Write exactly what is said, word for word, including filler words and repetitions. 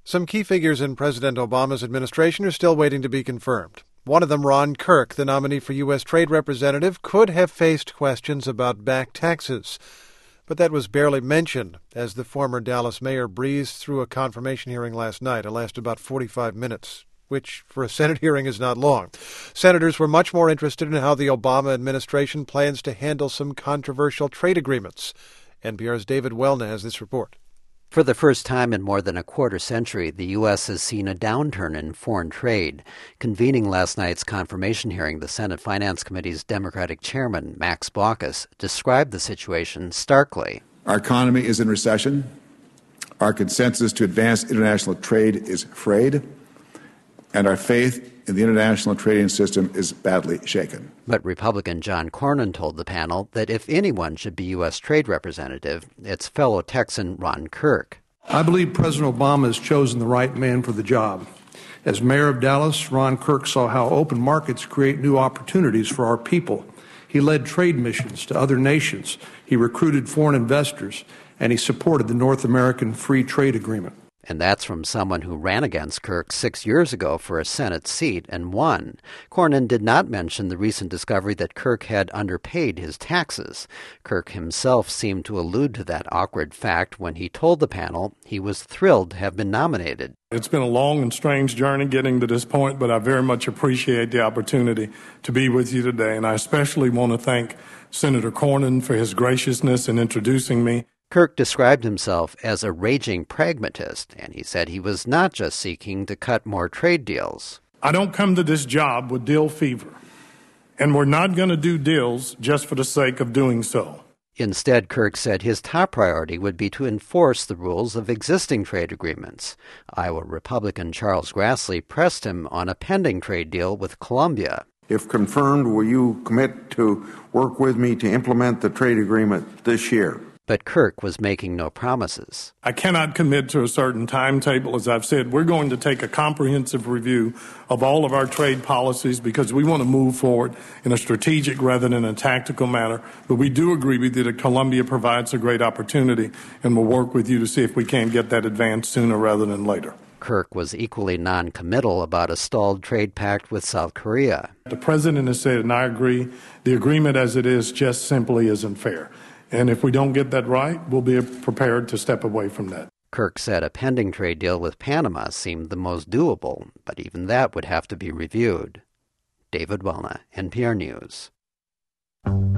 Some key figures in President Obama's administration are still waiting to be confirmed. One of them, Ron Kirk, the nominee for U S Trade Representative, could have faced questions about back taxes. But that was barely mentioned as the former Dallas mayor breezed through a confirmation hearing last night. It lasted about forty-five minutes, which for a Senate hearing is not long. Senators were much more interested in how the Obama administration plans to handle some controversial trade agreements. N P R's David Welna has this report. For the first time in more than a quarter century, the U S has seen a downturn in foreign trade. Convening last night's confirmation hearing, the Senate Finance Committee's Democratic chairman, Max Baucus, described the situation starkly. Our economy is in recession. Our consensus to advance international trade is frayed. And our faith in the international trading system is badly shaken. But Republican John Cornyn told the panel that if anyone should be U S trade representative, it's fellow Texan Ron Kirk. I believe President Obama has chosen the right man for the job. As mayor of Dallas, Ron Kirk saw how open markets create new opportunities for our people. He led trade missions to other nations. He recruited foreign investors, and he supported the North American Free Trade Agreement. And that's from someone who ran against Kirk six years ago for a Senate seat and won. Cornyn did not mention the recent discovery that Kirk had underpaid his taxes. Kirk himself seemed to allude to that awkward fact when he told the panel he was thrilled to have been nominated. It's been a long and strange journey getting to this point, but I very much appreciate the opportunity to be with you today. And I especially want to thank Senator Cornyn for his graciousness in introducing me. Kirk described himself as a raging pragmatist, and he said he was not just seeking to cut more trade deals. I don't come to this job with deal fever, and we're not going to do deals just for the sake of doing so. Instead, Kirk said his top priority would be to enforce the rules of existing trade agreements. Iowa Republican Charles Grassley pressed him on a pending trade deal with Colombia. If confirmed, will you commit to work with me to implement the trade agreement this year? But Kirk was making no promises. I cannot commit to a certain timetable. As I've said, we're going to take a comprehensive review of all of our trade policies because we want to move forward in a strategic rather than a tactical manner. But we do agree with you that Colombia provides a great opportunity, and we'll work with you to see if we can get that advanced sooner rather than later. Kirk was equally non-committal about a stalled trade pact with South Korea. The president has said, and I agree, the agreement as it is just simply isn't fair. And if we don't get that right, we'll be prepared to step away from that. Kirk said a pending trade deal with Panama seemed the most doable, but even that would have to be reviewed. David Welna, N P R News.